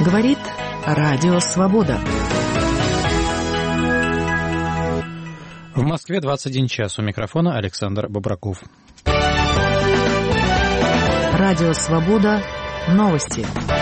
Говорит Радио Свобода. В Москве 21 час. У микрофона Александр Бобраков. Радио Свобода. Новости.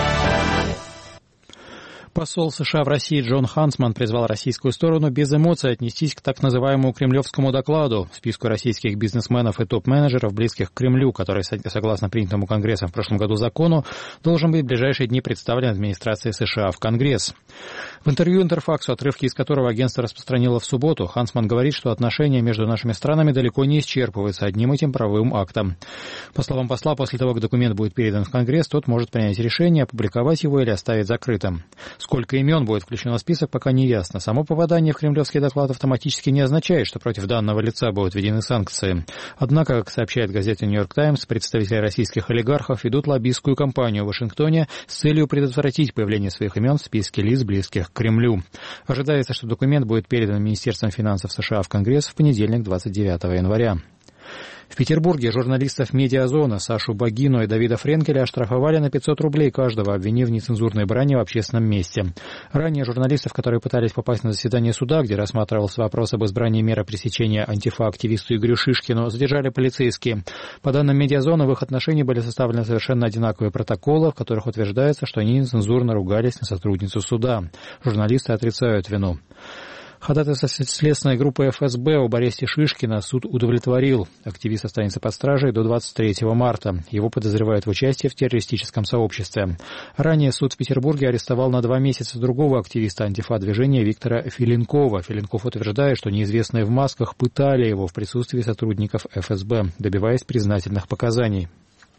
Посол США в России Джон Хансман призвал российскую сторону без эмоций отнестись к так называемому кремлевскому докладу, списку российских бизнесменов и топ-менеджеров, близких к Кремлю, который, согласно принятому Конгрессом в прошлом году закону, должен быть в ближайшие дни представлен администрацией США в Конгресс. В интервью Интерфаксу, отрывки из которого агентство распространило в субботу, Хансман говорит, что отношения между нашими странами далеко не исчерпываются одним этим правовым актом. По словам посла, после того, как документ будет передан в Конгресс, тот может принять решение, опубликовать его или оставить закрытым. Сколько имен будет включено в список, пока не ясно. Само попадание в кремлевский доклад автоматически не означает, что против данного лица будут введены санкции. Однако, как сообщает газета «Нью-Йорк Таймс», представители российских олигархов ведут лоббистскую кампанию в Вашингтоне с целью предотвратить появление своих имен в списке лиц, близких к Кремлю. Ожидается, что документ будет передан Министерством финансов США в Конгресс в понедельник, 29 января. В Петербурге журналистов «Медиазона» Сашу Багину и Давида Френкеля оштрафовали на 500 рублей каждого, обвинив в нецензурной брани в общественном месте. Ранее журналистов, которые пытались попасть на заседание суда, где рассматривался вопрос об избрании меры пресечения антифа-активисту Игорю Шишкину, задержали полицейские. По данным «Медиазона», в их отношении были составлены совершенно одинаковые протоколы, в которых утверждается, что они нецензурно ругались на сотрудницу суда. Журналисты отрицают вину. Ходатайство следственной группы ФСБ об аресте Шишкина суд удовлетворил. Активист останется под стражей до 23 марта. Его подозревают в участии в террористическом сообществе. Ранее суд в Петербурге арестовал на 2 месяца другого активиста антифа-движения Виктора Филенкова. Филенков утверждает, что неизвестные в масках пытали его в присутствии сотрудников ФСБ, добиваясь признательных показаний.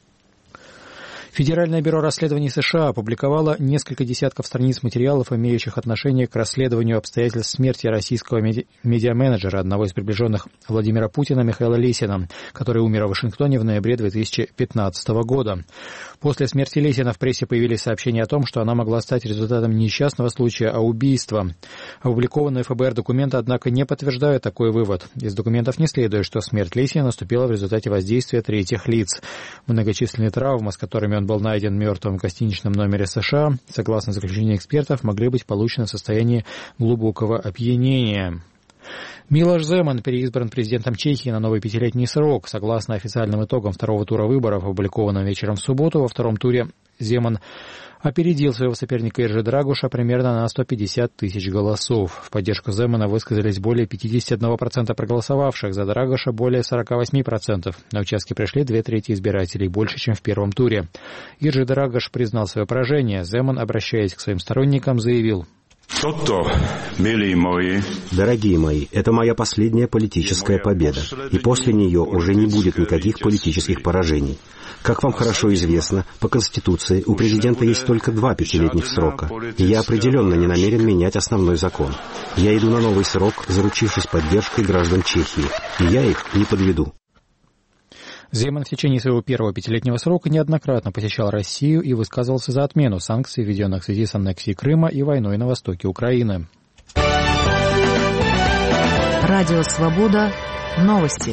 Федеральное бюро расследований США опубликовало несколько десятков страниц материалов, имеющих отношение к расследованию обстоятельств смерти российского медиаменеджера, одного из приближенных Владимира Путина, Михаила Лесина, который умер в Вашингтоне в ноябре 2015 года. После смерти Лесина в прессе появились сообщения о том, что она могла стать результатом не несчастного случая, а убийства. Опубликованные ФБР документы, однако, не подтверждают такой вывод. Из документов не следует, что смерть Лесина наступила в результате воздействия третьих лиц. Многочисленные травмы, с которыми он был найден мертвым в гостиничном номере США, согласно заключению экспертов, могли быть получены в состоянии глубокого опьянения. Милош Земан переизбран президентом Чехии на новый 5-летний срок. Согласно официальным итогам второго тура выборов, опубликованным вечером в субботу, во втором туре Земан опередил своего соперника Иржи Драгуша примерно на 150 тысяч голосов. В поддержку Земана высказались более 51% проголосовавших, за Драгуша более 48%. На участке пришли 2/3 избирателей, больше, чем в первом туре. Иржи Драгуш признал свое поражение. Земан, обращаясь к своим сторонникам, заявил: Дорогие мои, это моя последняя политическая победа, и после нее уже не будет никаких политических поражений. Как вам хорошо известно, по Конституции у президента есть только 2 5-летних срока, и я определенно не намерен менять основной закон. Я иду на новый срок, заручившись поддержкой граждан Чехии, и я их не подведу. Земан в течение своего первого 5-летнего срока неоднократно посещал Россию и высказывался за отмену санкций, введенных в связи с аннексией Крыма и войной на востоке Украины. Радио Свобода. Новости.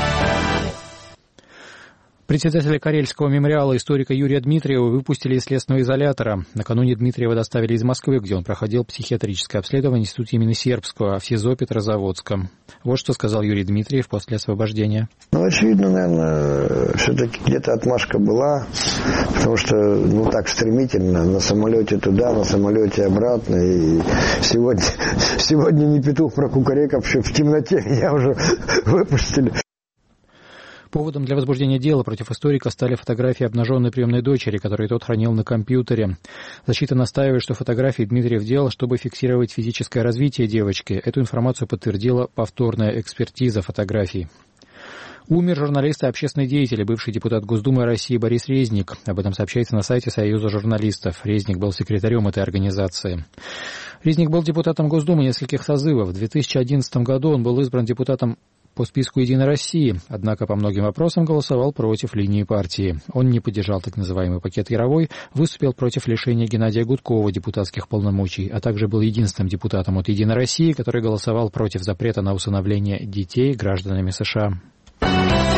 Председателя Карельского мемориала историка Юрия Дмитриева выпустили из следственного изолятора. Накануне Дмитриева доставили из Москвы, где он проходил психиатрическое обследование в институте имени Сербского, в СИЗО Петрозаводском. Вот что сказал Юрий Дмитриев после освобождения. Очевидно, наверное, все-таки где-то отмашка была, потому что, так стремительно, на самолете туда, на самолете обратно. И сегодня не петух прокукарекав, в темноте меня уже выпустили. Поводом для возбуждения дела против историка стали фотографии обнаженной приемной дочери, которые тот хранил на компьютере. Защита настаивает, что фотографии Дмитриев делал, чтобы фиксировать физическое развитие девочки. Эту информацию подтвердила повторная экспертиза фотографий. Умер журналист и общественный деятель, бывший депутат Госдумы России Борис Резник. Об этом сообщается на сайте Союза журналистов. Резник был секретарем этой организации. Резник был депутатом Госдумы нескольких созывов. В 2011 году он был избран депутатом по списку «Единой России», однако по многим вопросам голосовал против линии партии. Он не поддержал так называемый пакет Яровой, выступил против лишения Геннадия Гудкова депутатских полномочий, а также был единственным депутатом от «Единой России», который голосовал против запрета на усыновление детей гражданами США.